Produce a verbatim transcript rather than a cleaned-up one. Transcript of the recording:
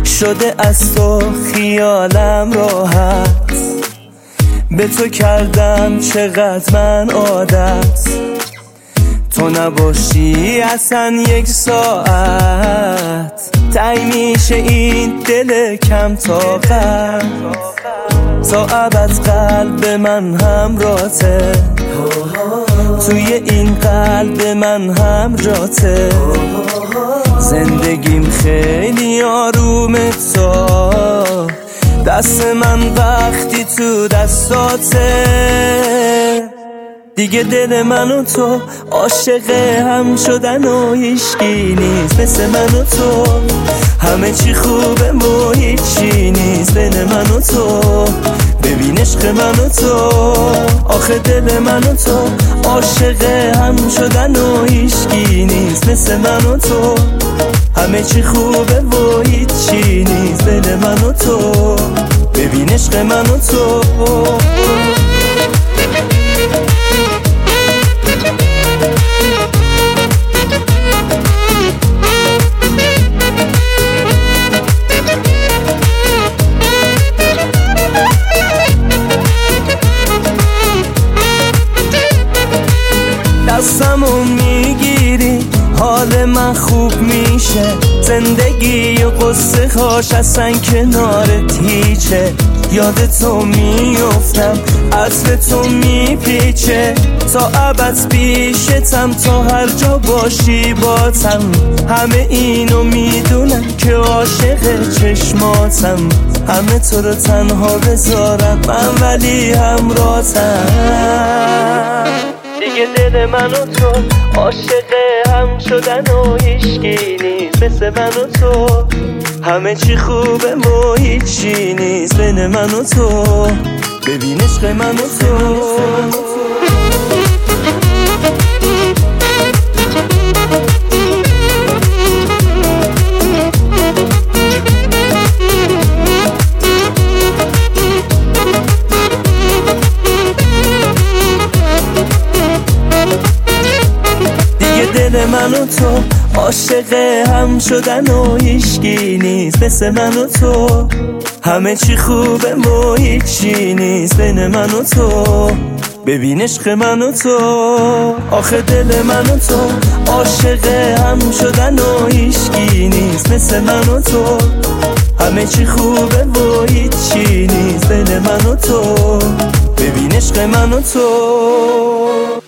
شده از تو خیالم راحت، به تو کردم چقدر من عادت، تو نباشی اصلا یک ساعت تای میشه این دل کم طاقت، تا ابد قلب من همراته، توی این قلب من هم جاته، زندگیم خیلی آرومه تا دست من وقتی تو دستاته، دیگه دل من و تو عاشق هم شدن و هیچکی نیست مثل من و تو، همه چی خوبه و هیچی نیست بین من و تو، ببین عشق من و تو، آخه دل من و تو عاشق هم شدن و هیچکی نیست مثل من و تو، همه چی خوبه و هیچی نیست بین من و تو، ببین عشق من و تو. دستمو میگیری حال من خوب میشه، زندگی و قصه هاش اصلا کنارت هیچه، یاد تو میافتم عطر تو میپیچه، تا ابد پیشتم تا هر جا باشی باتم، همه اینو میدونم که عاشق چشماتم، همه تو رو تنها بذارم من ولی همراهتم، دیگه دل من و تو عاشق هم شدن و هیچکی نیست مثل من و تو، همه چی خوبه و هیچی نیست بین من و تو، ببین عشق من و تو. دل من و تو عاشق هم شدن و هیچکی نیست مثل من و تو، همه چی خوبه و هیچی نیست بین من و تو، ببین عشق من و تو، آخه دل من و تو عاشق هم شدن و هیچکی نیست مثل من و تو، همه چی خوبه و هیچی نیست بین من و تو، ببین عشق من و تو.